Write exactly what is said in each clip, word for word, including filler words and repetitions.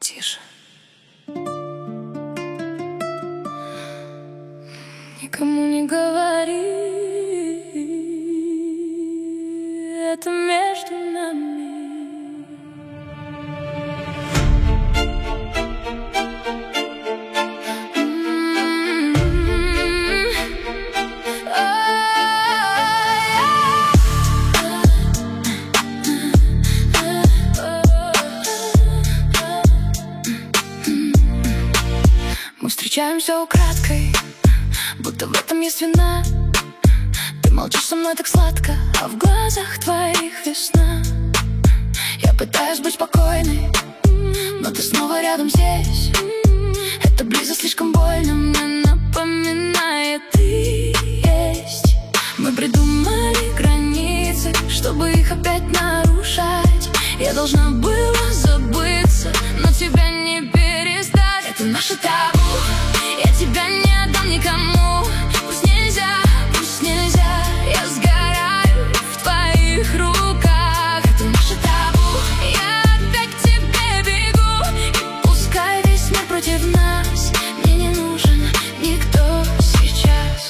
Тише. Никому не говори, это между нами. Мы встречаемся украдкой, будто в этом есть вина. Ты молчишь со мной так сладко, а в глазах твоих весна. Я пытаюсь быть спокойной, но ты снова рядом здесь. Эта близость слишком больно, мне напоминает ты есть. Мы придумали границы, чтобы их опять нарушать. Я должна была забыться, но тебя не перестать. Это наше табу, я тебя не отдам никому. Пусть нельзя, пусть нельзя, я сгораю в твоих руках. Это наше табу, я опять к тебе бегу. И пускай весь мир против нас, мне не нужен никто сейчас.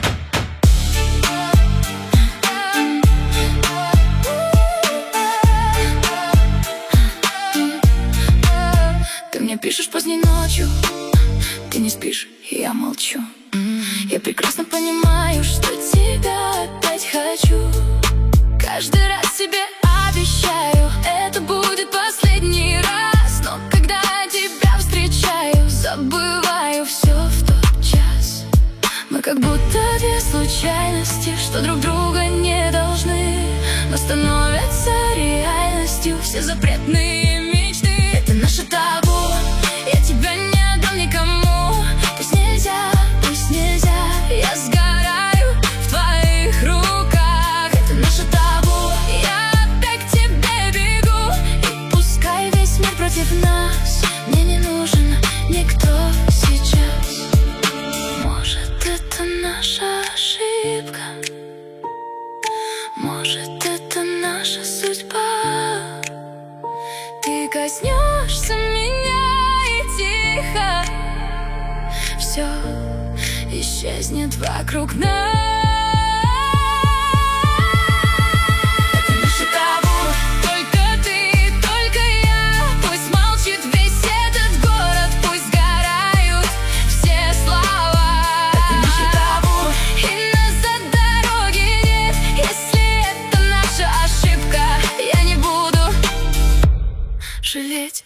Ты мне пишешь поздней ночью, ты не спишь, и я молчу. Я прекрасно понимаю, что тебя опять хочу. Каждый раз себе обещаю, это будет последний раз. Но когда я тебя встречаю, забываю все в тот час. Мы как будто две случайности, что друг друга не должны, но становятся реальностью все запретные мечты. Это наше табу, я тебя не отдам никому. Пусть нельзя, пусть нельзя, я сгораю в твоих руках. Это наше табу, я опять к тебе бегу. И пускай весь мир против нас, мне не нужен никто сейчас. Может, это наша ошибка, может, это наша судьба. Ты коснешься меня и тихо все исчезнет вокруг нас. Это наше табу, только ты, только я. Пусть молчит весь этот город, пусть сгорают все слова. Это наше табу, и назад дороги нет. Если это наша ошибка, я не буду жалеть.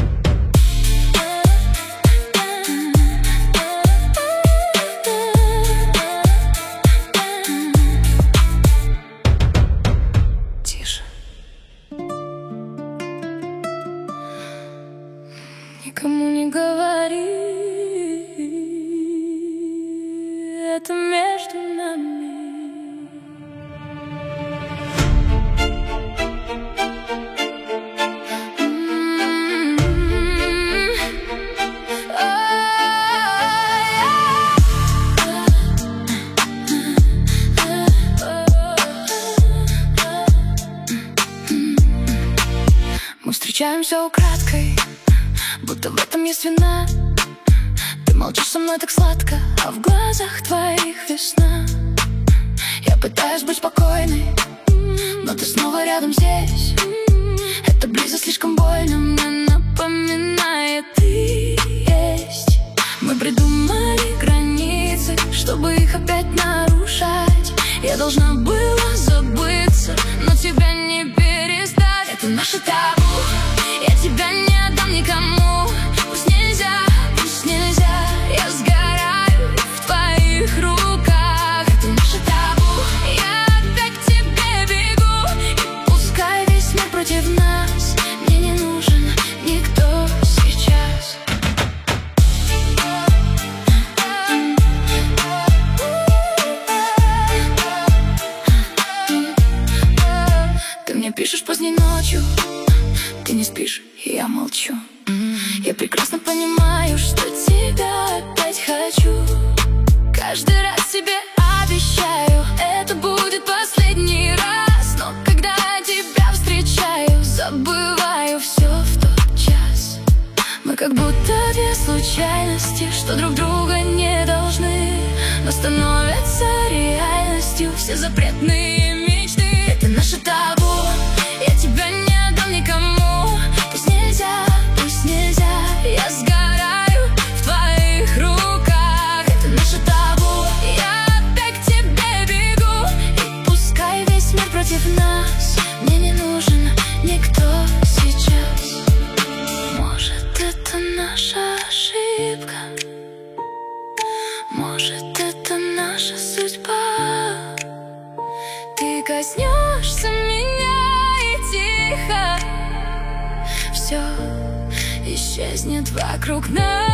Тише. Никому не говори, это между нами. Мы встречаемся украдкой, будто в этом есть вина. Ты молчишь со мной так сладко, а в глазах твоих весна. Я пытаюсь быть спокойной, но ты снова рядом здесь. Эта близость слишком больно, мне напоминает ты есть. Мы придумали границы, чтобы их опять нарушать. Я должна была забыться, но тебя не перестать. Это наше табу, я тебя не отдам никому. Пусть нельзя, пусть нельзя, я сгораю в твоих руках. Это наше табу, я опять к тебе бегу. И пускай весь мир против нас, мне не нужен никто сейчас. Ты мне пишешь поздней ночью, ты не спишь, и я молчу. Я прекрасно понимаю, что тебя опять хочу. Каждый раз себе обещаю, это будет последний раз. Но когда я тебя встречаю, забываю все в тот час. как будто две случайности, что друг друга не должны, но становятся реальностью все запретные мечты. Это наше табу, я тебя не отдам никому. Пусть нельзя, пусть нельзя, я сгораю в твоих руках. Это наше табу, я опять к тебе бегу. И пускай весь мир против нас, мне не нужен никто сейчас. Может, это наша ошибка, может, это наша судьба. Ты коснешься меня и тихо все исчезнет вокруг нас.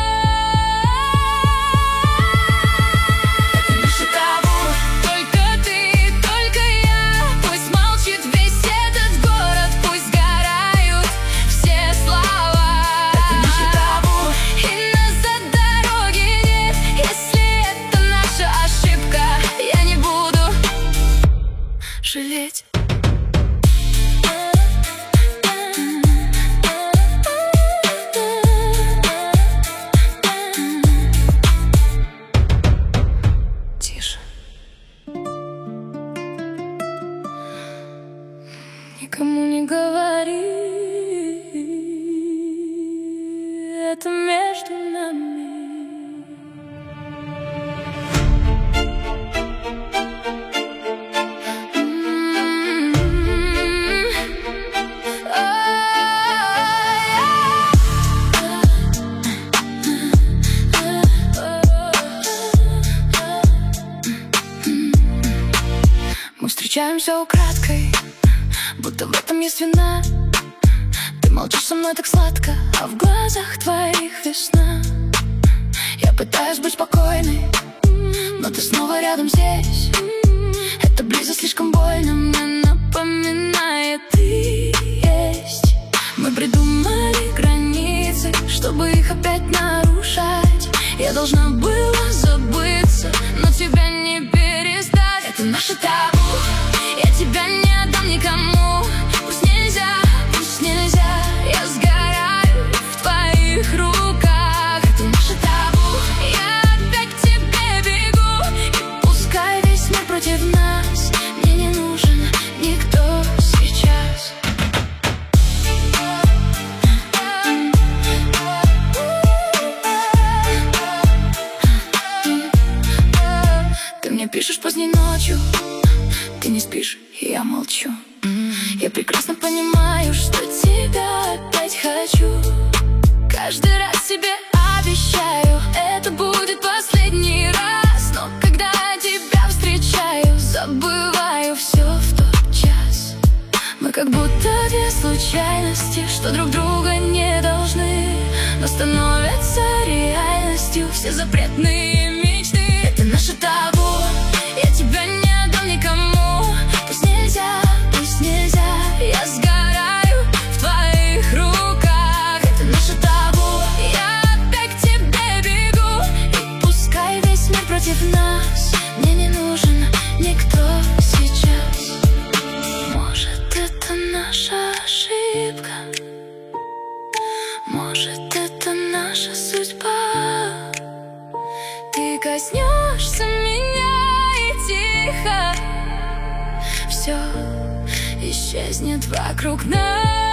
Это наше табу, только ты, только я. Пусть молчит весь этот город, пусть сгорают все слова. Это наше табу, и назад дороги нет. Если это наша ошибка, я не буду жалеть. Тише. Никому не говори, это между нами. Мы встречаемся украдкой, будто в этом есть вина. Ты молчишь со мной так сладко, а в глазах твоих весна. Я пытаюсь быть спокойной, но ты снова рядом здесь. Эта близость слишком больно, мне напоминает ты есть. Мы придумали границы, чтобы их опять нарушать. Я должна была забыться, но тебя не перестать. Это наше табу, я тебя не отдам никому. Пусть нельзя, пусть нельзя, я сгораю в твоих руках. Это наше табу, я опять к тебе бегу. И пускай весь мир против нас, мне не нужен никто сейчас. Ты мне пишешь поздней ночью, ты не спишь, и я молчу. Я прекрасно понимаю, что тебя опять хочу. Каждый раз себе обещаю, это будет последний раз. Но когда тебя встречаю, забываю все в тот час. Мы как будто две случайности, что друг друга не должны, но становятся реальностью все запретные мечты. Это наше табу, я тебя не отдам никому. Пусть нельзя, пусть нельзя, я сгораю в твоих руках. Это наше табу, я опять к тебе бегу. И пускай весь мир против нас, мне не нужен никто сейчас. Может, это наша ошибка, может, это наша судьба. Ты коснешься меня и тихо все исчезнет вокруг нас.